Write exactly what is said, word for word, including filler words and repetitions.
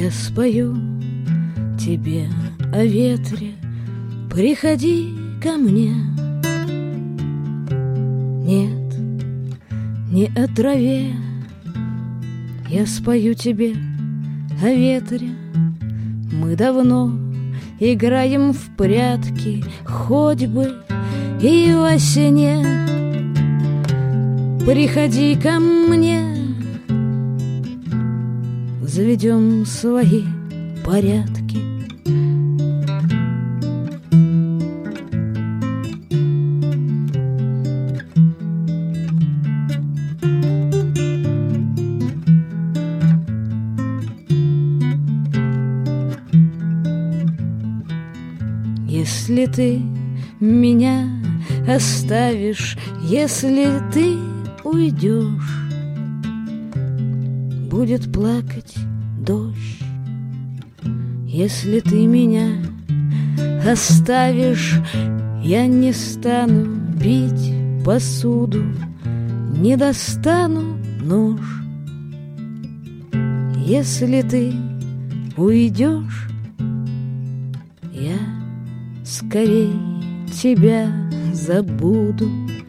Я спою тебе о ветре, приходи ко мне. Нет, не о траве, я спою тебе о ветре. Мы давно играем в прятки, хоть бы и во сне. Приходи ко мне, заведем свои порядки. Если ты меня оставишь, если ты уйдешь, будет плакать дождь. Если ты меня оставишь, я не стану бить посуду, не достану нож. Если ты уйдешь, я скорей тебя забуду.